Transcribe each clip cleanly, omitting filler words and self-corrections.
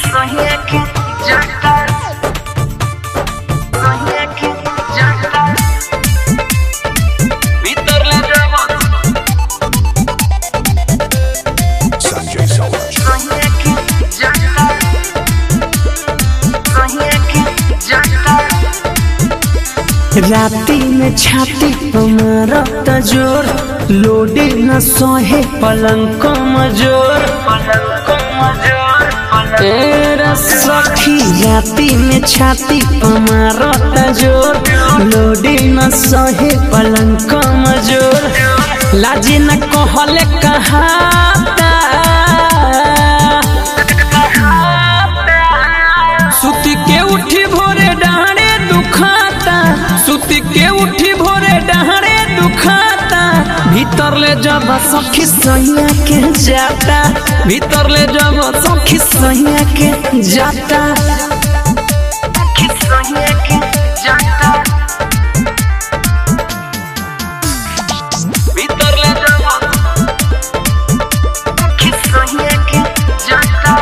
राती में छाती मारत जोर लोडे न सोहे पलंग कमजोर तेरा सखी राती में छाती मारत जोर लोडे न सोहे पलंग कमजोर लाजे न कहले कहाता सुती के उठी भोरे डहारे दुखाता सुती के उठी भोरे डहारे दुखाता भीतर ले जब सखी सैया के जाता भीतर ले जब सखी सैया के जाता भीतर ले जब सखी सैया के जाता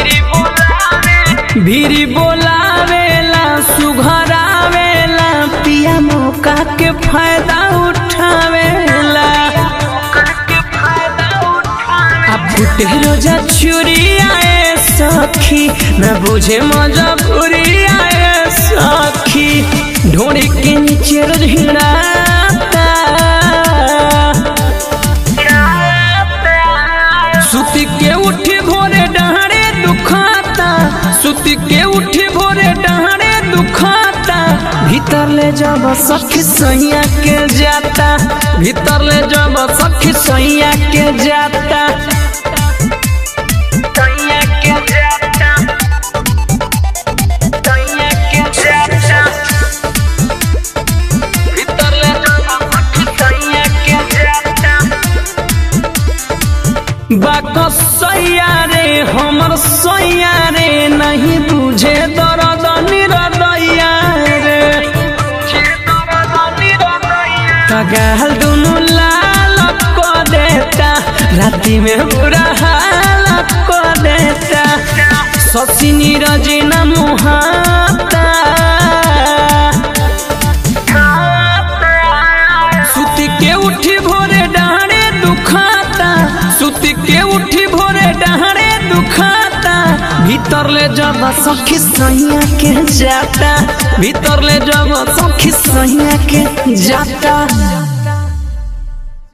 भीरी बोलावेला सुघरावेला पिया मौका के फायदा उठावेला अब फुटे रोजा चुरी आए सखी न बुझे मजबूरी आए सखी ढोड़ी के नीचे रोज हिड़ाता सुती के उठी भोरे डहारे दुखाता सुती के उठी भोरे डहारे दुखाता भीतर ले जब सखी सैया के जाता भीतर ले जब सखी सैया के जाता सैया के जाता सैया के जाता भीतर ले जब सखी सैया के जाता बाको सैया रे हमर सैया रे नहीं बुझे दर्द निरदैया रे गाल दुनु लाल को देता राती में बुरा हाल को देता ससी नीरज न मुहाता सुती के उठी भोरे डहारे दुखाता सुती के उठी भोरे डहारे दुखाता भीतर ले जब सखी सैया के जाता भीतर ले जब सखी सैया के जाता।